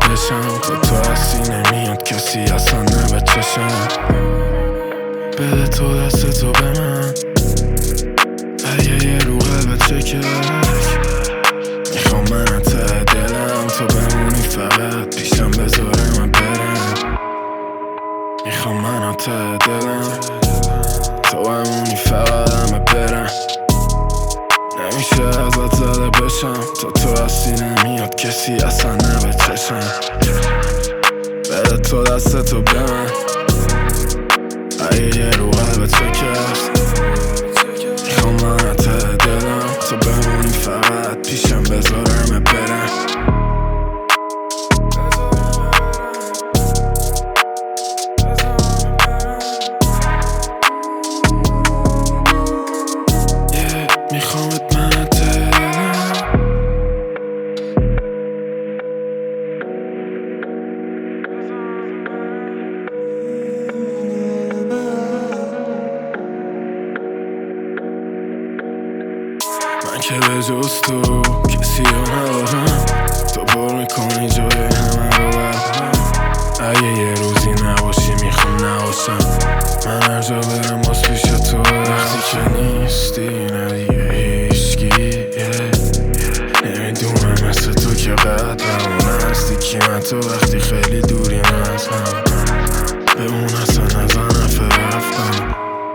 بشم تا تو هستی نمیاد کسی اصلا نه چشم. بده تو دست تو به من اگه یه رو قلبت چکک. میخوام من ته دلم تو بمونی فقط پیشم بذاره من برم. میخوام من ته دلم تو بمونی فقط همه برم. نمیشه ازت زده بشم تا تو هستی نمیاد کسی اصلا نه چشم. بده تو دست تو به من اگه یه رو قلبت شکست. میخوام من ته دلم تو بمونی فقط پیشم بذارم برم. میخوامت من ته دلم. من که به جز تو کسی رو ندارم. تو پر میکنی جای همه رو برم. اگه یه روزی نباشی میخوام نباشم. من هر جا برم باز پیش تو. وقتی که نیستی نه دیگه هیچکی نمیدونم مثل تو که قدرم نزدیکی من تو وقتی خیلی دوریم از هم. به اون اصلا نزنم رفتم.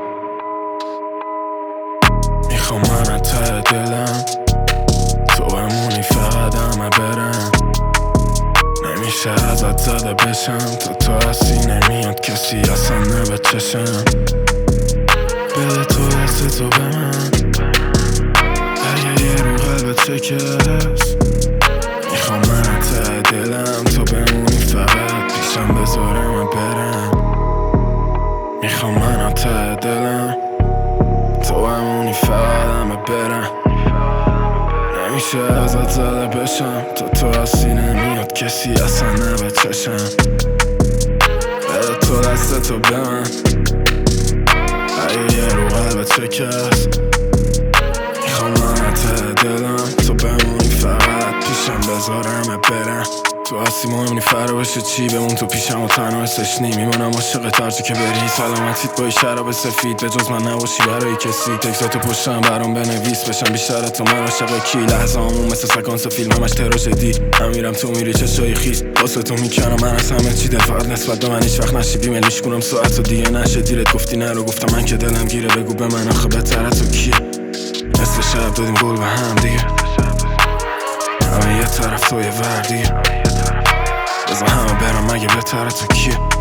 میخوام من ته دلم تو بمونی فقط همه برم. نمیشه ازت زده بشم تا تو هستی نمیاد کسی اصلا نه به چشم. بده تو دست تو به من اگه یه رو قلبت شکست. میخوام من ته دلم تو بمونی فقط پیشم بذارم برم. میخوام من ته دلم تو بمونی فقط همه برم. نمیشه ازت زده بشم تا تو هستی نمیاد کسی اصلا نه به چشم. بده تو دست تو به من اگه یه رو قلبت شکست. میخوام من ته دلم تو بمونی فقط پیشم بذارم برم. تو هستی مهمونی فرا بشه چی بمون تو پیشم و تنها حسش نی. میمونم عاشقت هرچی که بری سلامتیت با شراب سفید به جز من نباشی برای کسی. تکساتو پشتم برام بنویس بشم بیشتر تو من عاشق کی. لحظه همون مثل سکانس فیلم همش تراژدی. من میرم تو میری چشای خیس واسه تو میکنم من از همه چی دل فقط نسبت به من هیچ وقت نشیدی ملیش کنم ساعت و دیگه نشه دیرت گفتی نرو گفتم من که دلم گیره بگو به من آخه بهتره تو کیه. نصف شب دادیم گل به هم دیگه همه یه طرف تو یه ور دیگه. بزن همه برم مگه بهتره تو کیه.